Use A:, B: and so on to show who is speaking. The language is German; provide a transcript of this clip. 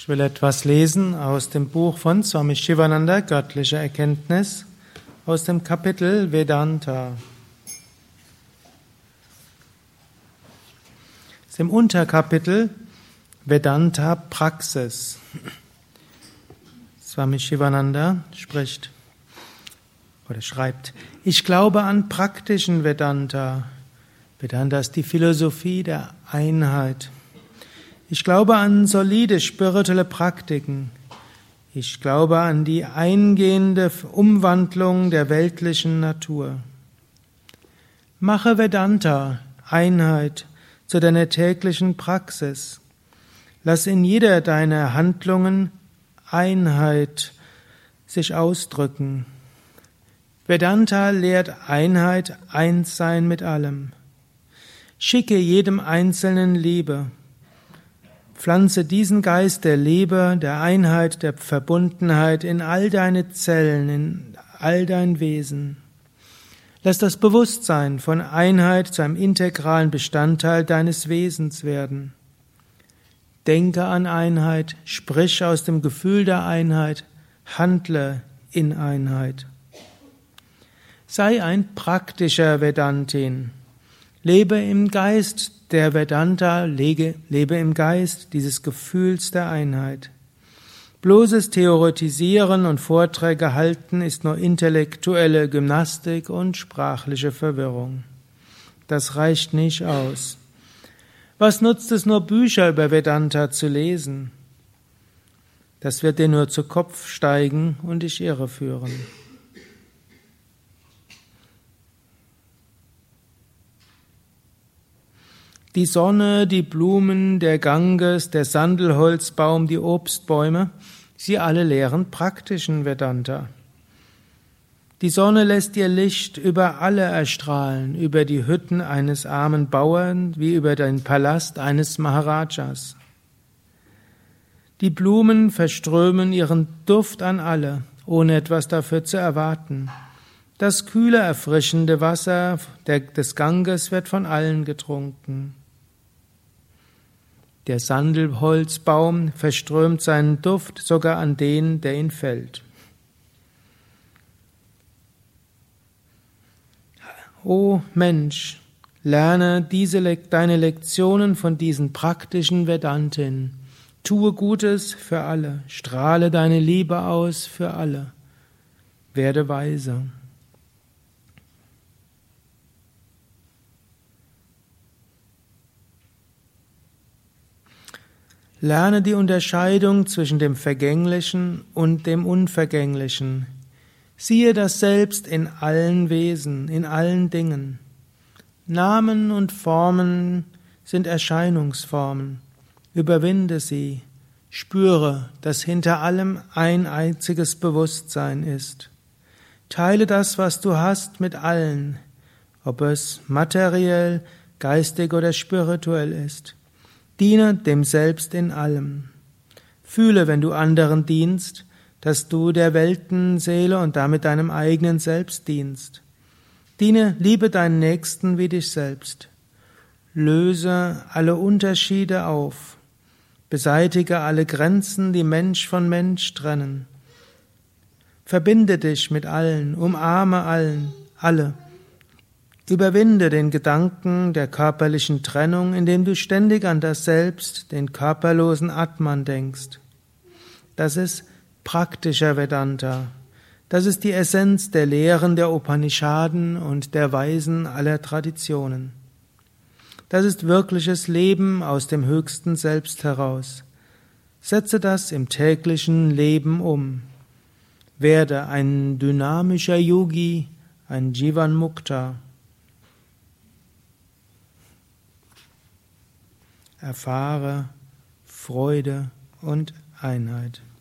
A: Ich will etwas lesen aus dem Buch von Swami Shivananda, Göttliche Erkenntnis, aus dem Kapitel Vedanta. Es ist im Unterkapitel Vedanta Praxis. Swami Shivananda spricht oder schreibt: Ich glaube an praktischen Vedanta. Vedanta ist die Philosophie der Einheit. Ich glaube an solide spirituelle Praktiken. Ich glaube an die eingehende Umwandlung der weltlichen Natur. Mache Vedanta, Einheit, zu deiner täglichen Praxis. Lass in jeder deiner Handlungen Einheit sich ausdrücken. Vedanta lehrt Einheit, Einssein mit allem. Schicke jedem Einzelnen Liebe. Pflanze diesen Geist der Liebe, der Einheit, der Verbundenheit in all deine Zellen, in all dein Wesen. Lass das Bewusstsein von Einheit zu einem integralen Bestandteil deines Wesens werden. Denke an Einheit, sprich aus dem Gefühl der Einheit, handle in Einheit. Sei ein praktischer Vedantin. Lebe im Geist der Vedanta, lebe im Geist dieses Gefühls der Einheit. Bloßes Theoretisieren und Vorträge halten ist nur intellektuelle Gymnastik und sprachliche Verwirrung. Das reicht nicht aus. Was nutzt es nur, Bücher über Vedanta zu lesen? Das wird dir nur zu Kopf steigen und dich irreführen. Die Sonne, die Blumen, der Ganges, der Sandelholzbaum, die Obstbäume, sie alle lehren praktischen Vedanta. Die Sonne lässt ihr Licht über alle erstrahlen, über die Hütten eines armen Bauern wie über den Palast eines Maharajas. Die Blumen verströmen ihren Duft an alle, ohne etwas dafür zu erwarten. Das kühle, erfrischende Wasser des Ganges wird von allen getrunken. Der Sandelholzbaum verströmt seinen Duft sogar an den, der ihn fällt. O Mensch, lerne deine Lektionen von diesen praktischen Vedantin. Tue Gutes für alle, strahle deine Liebe aus für alle. Werde weise. Lerne die Unterscheidung zwischen dem Vergänglichen und dem Unvergänglichen. Siehe das Selbst in allen Wesen, in allen Dingen. Namen und Formen sind Erscheinungsformen. Überwinde sie. Spüre, dass hinter allem ein einziges Bewusstsein ist. Teile das, was du hast, mit allen, ob es materiell, geistig oder spirituell ist. Diene dem Selbst in allem. Fühle, wenn du anderen dienst, dass du der Weltenseele und damit deinem eigenen Selbst dienst. Liebe deinen Nächsten wie dich selbst. Löse alle Unterschiede auf. Beseitige alle Grenzen, die Mensch von Mensch trennen. Verbinde dich mit allen, umarme alle. Überwinde den Gedanken der körperlichen Trennung, indem du ständig an das Selbst, den körperlosen Atman denkst. Das ist praktischer Vedanta. Das ist die Essenz der Lehren der Upanishaden und der Weisen aller Traditionen. Das ist wirkliches Leben aus dem höchsten Selbst heraus. Setze das im täglichen Leben um. Werde ein dynamischer Yogi, ein Jivan Mukta. Erfahre Freude und Einheit.